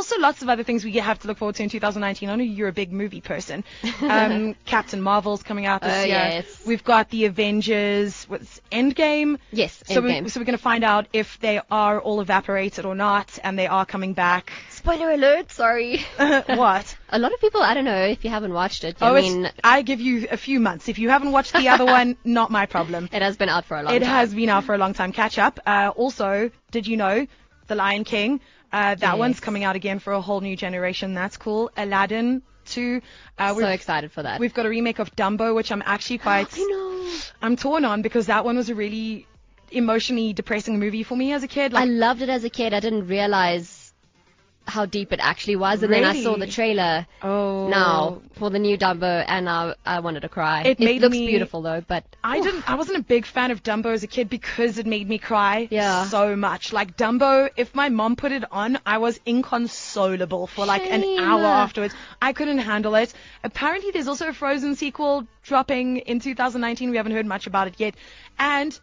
also lots of other things we have to look forward to in 2019. I know you're a big movie person. Captain Marvel's coming out this year. Yes. We've got the Avengers. What's Endgame? Yes, So Endgame. we're going to find out if they are all evaporated or not, and they are coming back. Spoiler alert, sorry. What? A lot of people, I don't know if you haven't watched it. I give you a few months. If you haven't watched the other one, not my problem. It has been out for a long time. It has been out for a long time. Catch up. Also, did you know The Lion King? That one's coming out again for a whole new generation. That's cool. Aladdin 2. So excited for that. We've got a remake of Dumbo, which I'm actually quite... I know. I'm torn on because that one was a really emotionally depressing movie for me as a kid. I loved it as a kid. I didn't realize how deep it actually was, and then I saw the trailer now for the new Dumbo, and I wanted to cry. It looks beautiful though, but I wasn't a big fan of Dumbo as a kid because it made me cry so much. Like Dumbo, if my mom put it on, I was inconsolable for like an hour afterwards. I couldn't handle it. Apparently there's also a Frozen sequel dropping in 2019. We haven't heard much about it yet. And